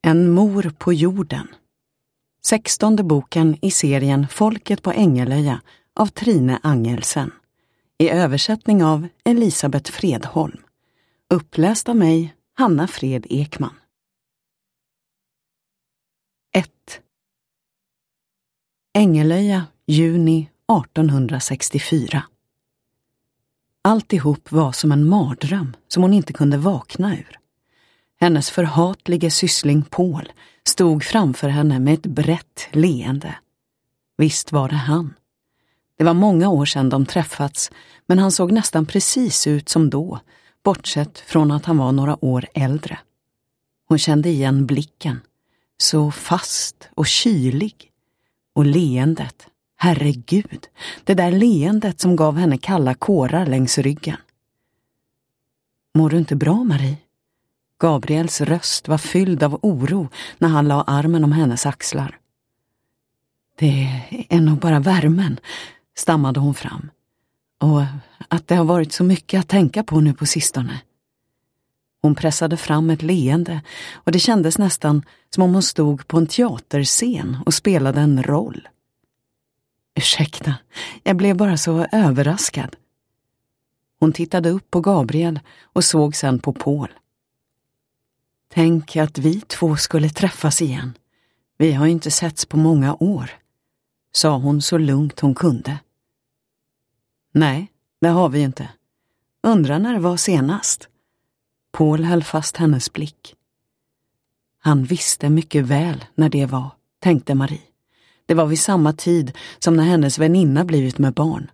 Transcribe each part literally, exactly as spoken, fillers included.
En mor på jorden. Sextonde boken i serien Folket på Ängelöja av Trine Angelsen. I översättning av Elisabeth Fredholm. Uppläst av mig, Hanna Fred Ekman. ett. Ängelöja, juni artonhundrasextiofyra. Alltihop var som en mardröm som hon inte kunde vakna ur. Hennes förhatlige syssling Paul stod framför henne med ett brett leende. Visst var det han. Det var många år sedan de träffats, men han såg nästan precis ut som då, bortsett från att han var några år äldre. Hon kände igen blicken, så fast och kylig. Och leendet, herregud, det där leendet som gav henne kalla kårar längs ryggen. Mår du inte bra, Marie? Gabriels röst var fylld av oro när han la armen om hennes axlar. Det är nog bara värmen, stammade hon fram. Och att det har varit så mycket att tänka på nu på sistone. Hon pressade fram ett leende och det kändes nästan som om hon stod på en teaterscen och spelade en roll. Ursäkta, jag blev bara så överraskad. Hon tittade upp på Gabriel och såg sedan på Paul. Tänk att vi två skulle träffas igen. Vi har ju inte setts på många år, sa hon så lugnt hon kunde. Nej, det har vi inte. Undrar när det var senast. Paul höll fast hennes blick. Han visste mycket väl när det var, tänkte Marie. Det var vid samma tid som när hennes väninna blivit med barn.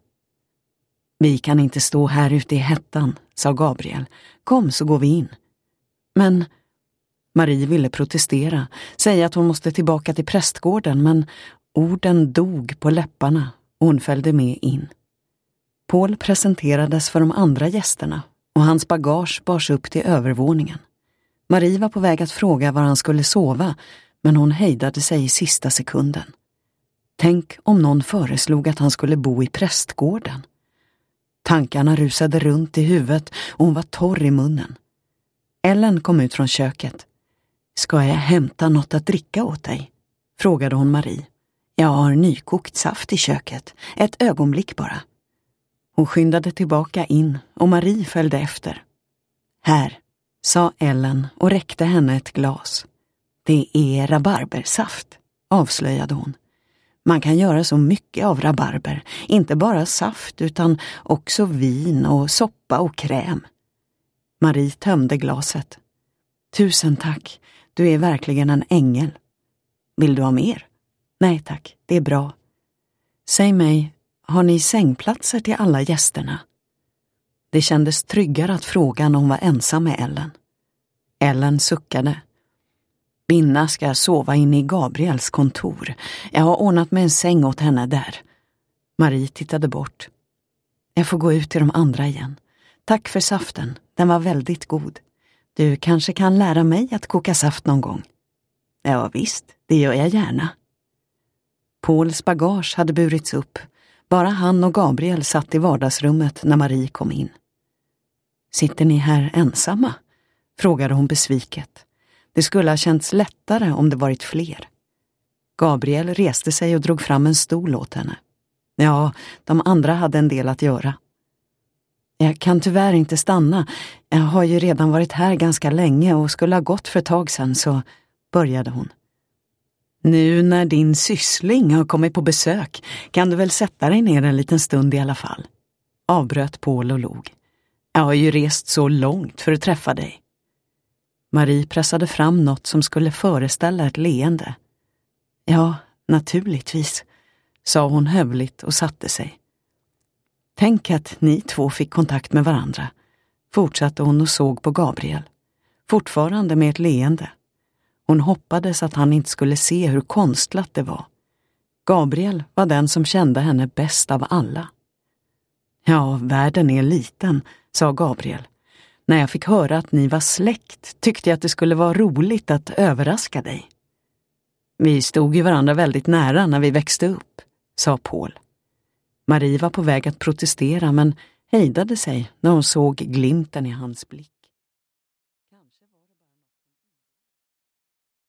Vi kan inte stå här ute i hettan, sa Gabriel. Kom så går vi in. Men Marie ville protestera, säga att hon måste tillbaka till prästgården, men orden dog på läpparna och hon följde med in. Paul presenterades för de andra gästerna och hans bagage bars upp till övervåningen. Marie var på väg att fråga var han skulle sova, men hon hejdade sig i sista sekunden. Tänk om någon föreslog att han skulle bo i prästgården. Tankarna rusade runt i huvudet och hon var torr i munnen. Ellen kom ut från köket. Ska jag hämta något att dricka åt dig? Frågade hon Marie. Jag har nykokt saft i köket. Ett ögonblick bara. Hon skyndade tillbaka in och Marie följde efter. Här, sa Ellen och räckte henne ett glas. Det är rabarbersaft, avslöjade hon. Man kan göra så mycket av rabarber. Inte bara saft utan också vin och soppa och kräm. Marie tömde glaset. Tusen tack, du är verkligen en ängel. Vill du ha mer? Nej tack, det är bra. Säg mig, har ni sängplatser till alla gästerna? Det kändes tryggare att fråga när hon var ensam med Ellen. Ellen suckade. Binna ska sova inne i Gabriels kontor. Jag har ordnat med en säng åt henne där. Marie tittade bort. Jag får gå ut till de andra igen. Tack för saften, den var väldigt god. Du kanske kan lära mig att koka saft någon gång. Ja visst, det gör jag gärna. Pauls bagage hade burits upp. Bara han och Gabriel satt i vardagsrummet när Marie kom in. Sitter ni här ensamma? Frågade hon besviket. Det skulle ha känts lättare om det varit fler. Gabriel reste sig och drog fram en stol åt henne. Ja, de andra hade en del att göra. Jag kan tyvärr inte stanna. Jag har ju redan varit här ganska länge och skulle ha gått för ett tag sedan, så började hon. Nu när din syssling har kommit på besök kan du väl sätta dig ner en liten stund i alla fall. Avbröt Paul och log. Jag har ju rest så långt för att träffa dig. Marie pressade fram något som skulle föreställa ett leende. Ja, naturligtvis, sa hon hövligt och satte sig. Tänk att ni två fick kontakt med varandra, fortsatte hon och såg på Gabriel. Fortfarande med ett leende. Hon hoppades att han inte skulle se hur konstlat det var. Gabriel var den som kände henne bäst av alla. Ja, världen är liten, sa Gabriel. När jag fick höra att ni var släkt tyckte jag att det skulle vara roligt att överraska dig. Vi stod ju varandra väldigt nära när vi växte upp, sa Paul. Marie var på väg att protestera men hejdade sig när hon såg glimten i hans blick.